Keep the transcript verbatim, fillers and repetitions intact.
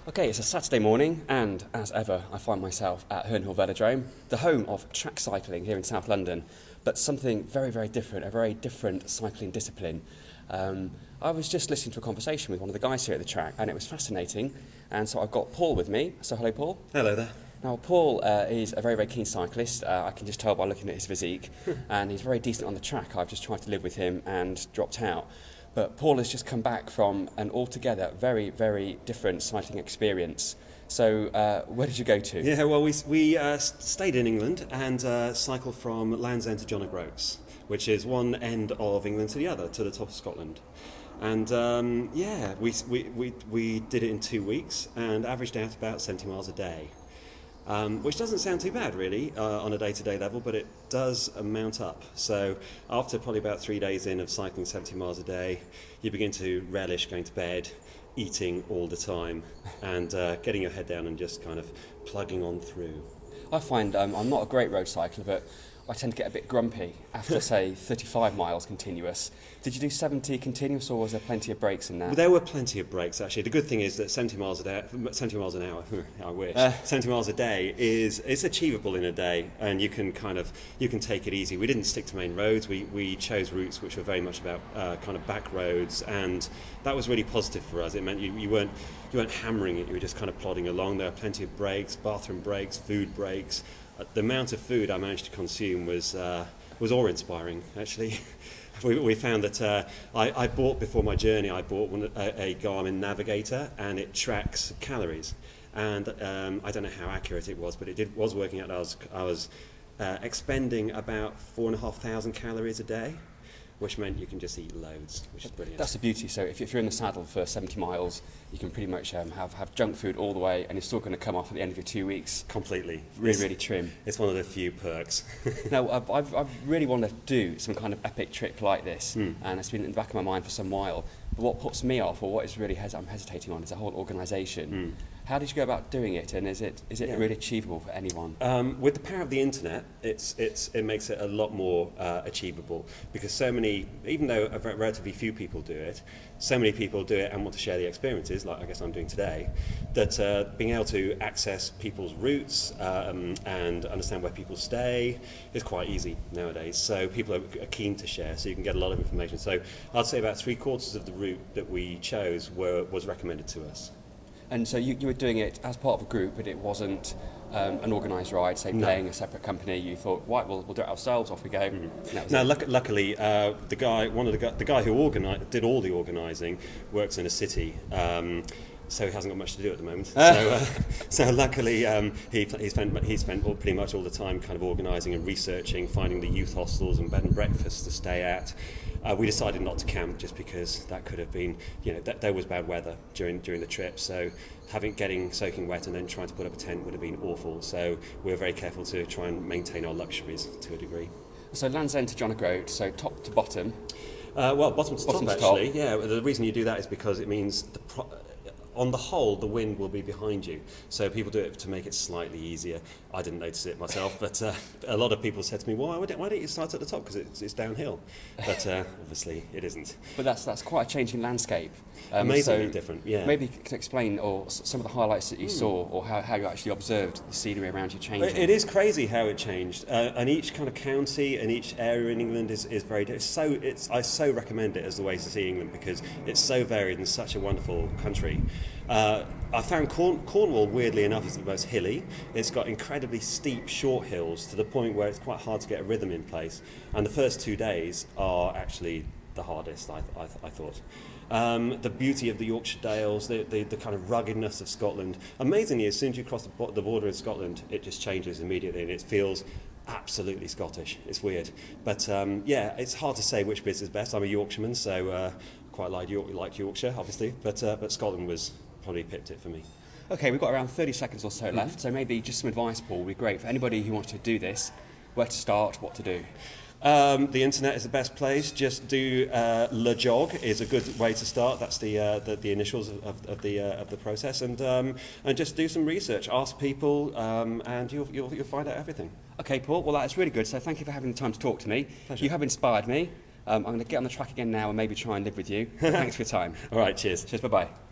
Okay, it's a Saturday morning, and as ever, I find myself at Herne Hill Velodrome, the home of track cycling here in South London, but something very, very different, a very different cycling discipline. Um, I was just listening to a conversation with one of the guys here at the track, and it was fascinating, and so I've got Paul with me. So hello, Paul. Hello there. Now, Paul uh, is a very, very keen cyclist. Uh, I can just tell by looking at his physique, and he's very decent on the track. I've just tried to live with him and dropped out. But Paul has just come back from an altogether very, very different cycling experience. So uh, where did you go to? Yeah, well, we, we uh, stayed in England and uh, cycled from Land's End to John O'Groats, which is one end of England to the other, to the top of Scotland. And um, yeah, we, we, we, we did it in two weeks and averaged out about seventy miles a day. Um, which doesn't sound too bad, really, uh, on a day-to-day level, but it does mount up. So after probably about three days in of cycling seventy miles a day, you begin to relish going to bed, eating all the time, and uh, getting your head down and just kind of plugging on through. I find um, I'm not a great road cycler, but I tend to get a bit grumpy after, say, thirty-five miles continuous. Did you do seventy continuous, or was there plenty of breaks in that? Well, there were plenty of breaks, actually. The good thing is that seventy miles a day, seventy miles an hour, I wish, uh, seventy miles a day is it's achievable in a day, and you can kind of you can take it easy. We didn't stick to main roads. We we chose routes which were very much about uh, kind of back roads, and that was really positive for us. It meant you, you weren't you weren't hammering it. You were just kind of plodding along. There were plenty of breaks, bathroom breaks, food breaks. The amount of food I managed to consume was uh, was awe-inspiring, actually. we, we found that uh, I, I bought, before my journey, I bought one, a, a Garmin Navigator, and it tracks calories. And um, I don't know how accurate it was, but it did, was working out that I was, I was uh, expending about four and a half thousand calories a day, which meant you can just eat loads, which is brilliant. That's the beauty. So if, if you're in the saddle for seventy miles, you can pretty much um, have, have junk food all the way, and you're still going to come off at the end of your two weeks. Completely. Really, it's, really trim. It's one of the few perks. Now, I've, I've, I've really wanted to do some kind of epic trip like this, mm. and it's been in the back of my mind for some while. But what puts me off, or what is really hes- I'm hesitating on, is the whole organisation. Mm. How did you go about doing it, and is it is it yeah. really achievable for anyone? Um, with the power of the internet, it's it's it makes it a lot more uh, achievable, because so many, even though a relatively few people do it, so many people do it and want to share the experiences, like I guess I'm doing today, that uh, being able to access people's routes um, and understand where people stay is quite easy nowadays. So people are, are keen to share, so you can get a lot of information. So I'd say about three quarters of the route that we chose were was recommended to us. And so you, you were doing it as part of a group, but it wasn't um, an organised ride, say, no. paying a separate company. You thought, right, we'll, we'll do it ourselves, off we go. Mm. And now, luck- luckily, uh, the guy, one of the, gu- the guy who organi- did all the organising works in a city, um, so he hasn't got much to do at the moment. so, uh, so luckily, um, he, he spent he spent all, pretty much all the time kind of organising and researching, finding the youth hostels and bed and breakfasts to stay at. Uh, we decided not to camp just because that could have been, you know, th- there was bad weather during during the trip. So having getting soaking wet and then trying to put up a tent would have been awful. So we were very careful to try and maintain our luxuries to a degree. So Land's End to John O'Groats, so top to bottom. Uh, well, bottom to bottom top, to actually. Top. Yeah, the reason you do that is because it means the pro- on the whole, the wind will be behind you. So people do it to make it slightly easier. I didn't notice it myself, but uh, a lot of people said to me, well, why don't, why don't you start at the top, because it's, it's downhill? But uh, obviously it isn't. But that's that's quite a changing landscape. Um, Amazingly so different, yeah. Maybe you could explain or s- some of the highlights that you mm. saw, or how, how you actually observed the scenery around you changing. It is crazy how it changed, uh, and each kind of county and each area in England is, is very different. So it's I so recommend it as the way to see England, because it's so varied and such a wonderful country. Uh, I found Corn- Cornwall, weirdly enough, is the most hilly. It's got incredibly steep, short hills to the point where it's quite hard to get a rhythm in place. And the first two days are actually the hardest, I, I, I thought. Um, the beauty of the Yorkshire Dales, the, the, the kind of ruggedness of Scotland. Amazingly, as soon as you cross the, bo- the border in Scotland, it just changes immediately, and it feels absolutely Scottish. It's weird. But um, yeah, it's hard to say which bit is best. I'm a Yorkshireman, so uh, quite like York, liked Yorkshire, obviously. But, uh, but Scotland was probably pipped it for me. Okay, we've got around thirty seconds or so mm-hmm. left, so maybe just some advice, Paul, would be great for anybody who wants to do this, where to start, what to do. Um, the internet is the best place. Just do uh, LeJog is a good way to start. That's the uh, the, the initials of, of the uh, of the process, and um, and just do some research. Ask people, um, and you'll, you'll you'll find out everything. Okay, Paul. Well, that's really good. So thank you for having the time to talk to me. Pleasure. You have inspired me. Um, I'm going to get on the track again now and maybe try and live with you. Thanks for your time. All right. Cheers. Cheers. Bye bye.